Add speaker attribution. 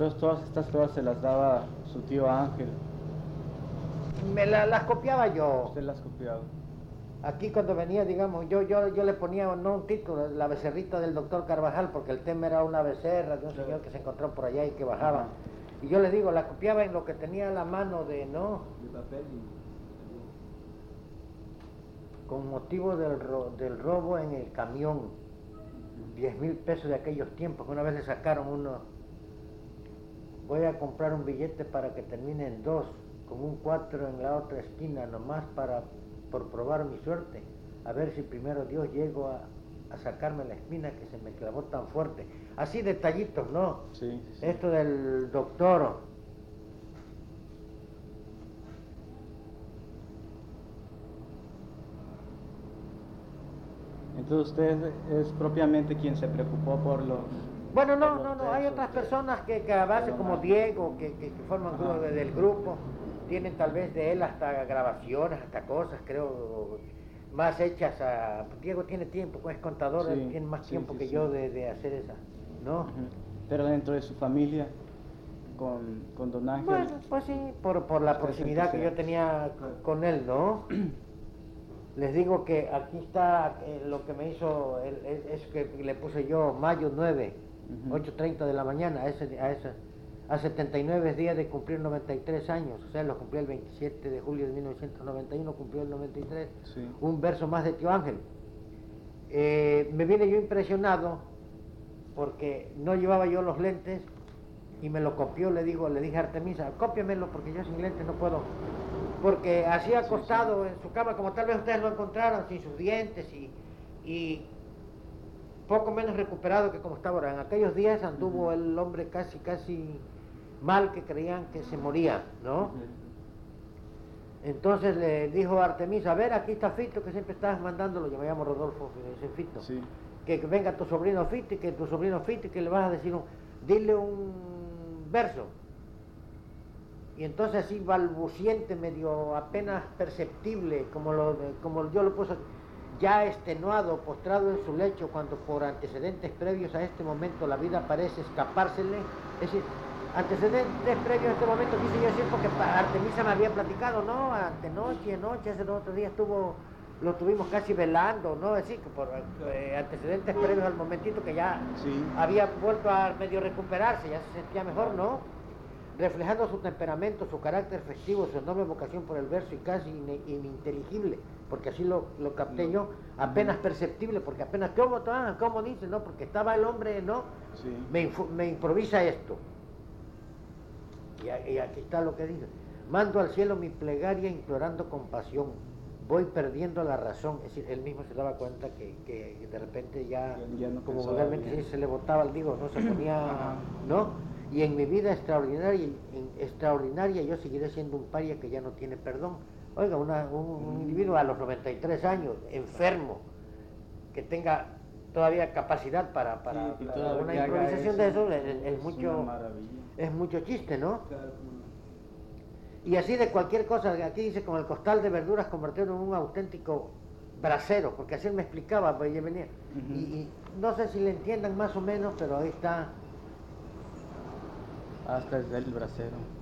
Speaker 1: Entonces todas estas cosas se las daba su tío Ángel.
Speaker 2: Las copiaba yo.
Speaker 1: Usted las copiaba.
Speaker 2: Aquí cuando venía, digamos, yo le ponía no un título, la becerrita del doctor Carvajal, porque el tema era una becerra de un señor que se encontró por allá y que bajaba.
Speaker 1: Ajá.
Speaker 2: Y yo le digo, la copiaba en lo que tenía a la mano de, ¿no?
Speaker 3: De papel
Speaker 2: Con motivo del robo en el camión, 10,000 pesos de aquellos tiempos, que una vez le sacaron uno. Voy a comprar un billete para que termine en 2, con un 4 en la otra esquina, nomás por probar mi suerte, a ver si primero Dios llego a sacarme la espina que se me clavó tan fuerte. Así detallitos, ¿no?
Speaker 1: Sí, sí.
Speaker 2: Esto del doctor.
Speaker 1: Entonces usted es propiamente quien se preocupó por los...
Speaker 2: Bueno,
Speaker 1: por los
Speaker 2: no, hay
Speaker 1: textos
Speaker 2: otras
Speaker 1: de-
Speaker 2: personas que a base como Diego, que forman
Speaker 1: Ajá.
Speaker 2: del grupo, tienen tal vez de él hasta grabaciones, hasta cosas, creo, más hechas a... Diego tiene tiempo, pues es contador,
Speaker 1: Sí,
Speaker 2: él tiene más
Speaker 1: sí,
Speaker 2: tiempo
Speaker 1: sí,
Speaker 2: que
Speaker 1: sí.
Speaker 2: yo de hacer esa, ¿no?
Speaker 1: Ujú. Pero dentro de su familia, con don Ángel...
Speaker 2: Bueno, pues sí, por la
Speaker 1: Usted
Speaker 2: proximidad que
Speaker 1: sentía-
Speaker 2: yo tenía con él, ¿no? Les digo que aquí está lo que me hizo, es que le puse yo mayo 9,
Speaker 1: Ujú.
Speaker 2: 8:30 de la mañana, a 79 días de cumplir 93 años, o sea, lo cumplí el 27 de julio de 1991, cumplió el 93,
Speaker 1: Sí.
Speaker 2: un verso más de Tío Ángel. Me vine yo impresionado porque no llevaba yo los lentes y me lo copió, le dije a Artemisa, cópiamelo porque yo sin lentes no puedo. Porque así acostado en su cama, como tal vez ustedes lo encontraron, sin sus dientes y poco menos recuperado que como estaba ahora. En aquellos días anduvo el hombre casi mal, que creían que se moría, ¿no?
Speaker 1: Ujú.
Speaker 2: Entonces le dijo a Artemisa, a ver, aquí está Fito, que siempre estás mandándolo, yo me llamo Rodolfo, ese Fito,
Speaker 1: Sí.
Speaker 2: que venga tu sobrino Fito, y que tu sobrino Fito, y que le vas a decir, dile un verso. Y entonces así balbuciente, medio apenas perceptible, como yo lo puse, ya extenuado, postrado en su lecho, cuando por antecedentes previos a este momento la vida parece escapársele, es decir, antecedentes previos a este momento, quise yo decir, porque Artemisa me había platicado, ¿no? Anoche, ese otro día lo tuvimos casi velando, ¿no? Es decir, que por antecedentes previos al momentito que ya
Speaker 1: Sí.
Speaker 2: había vuelto a medio recuperarse, ya se sentía mejor, ¿no? Reflejando su temperamento, su carácter festivo, su enorme vocación por el verso y casi ininteligible, porque así lo capté yo, apenas perceptible, porque apenas, ¿cómo dice? No, porque estaba el hombre, ¿no?
Speaker 1: Sí.
Speaker 2: Me improvisa esto. Y aquí está lo que dice. Mando al cielo mi plegaria implorando compasión. Voy perdiendo la razón. Es decir, él mismo se daba cuenta que de repente ya
Speaker 1: no
Speaker 2: como
Speaker 1: pensaba
Speaker 2: vulgarmente
Speaker 1: bien.
Speaker 2: se le botaba el digo, no se ponía,
Speaker 1: Ajá.
Speaker 2: ¿no? Y en mi vida extraordinaria yo seguiré siendo un paria que ya no tiene perdón. Oiga, un individuo a los 93 años, enfermo, que tenga todavía capacidad para
Speaker 1: Sí, y todavía
Speaker 2: una
Speaker 1: que haga
Speaker 2: improvisación de eso, es
Speaker 1: una maravilla.
Speaker 2: es mucho chiste, ¿no?
Speaker 3: Claro, como no.
Speaker 2: Y así de cualquier cosa, aquí dice, con el costal de verduras convertirlo en un auténtico brasero, porque así él me explicaba, pues yo venía.
Speaker 1: Ujú.
Speaker 2: Y no sé si le entiendan más o menos, pero ahí está.
Speaker 1: Hasta el bracero.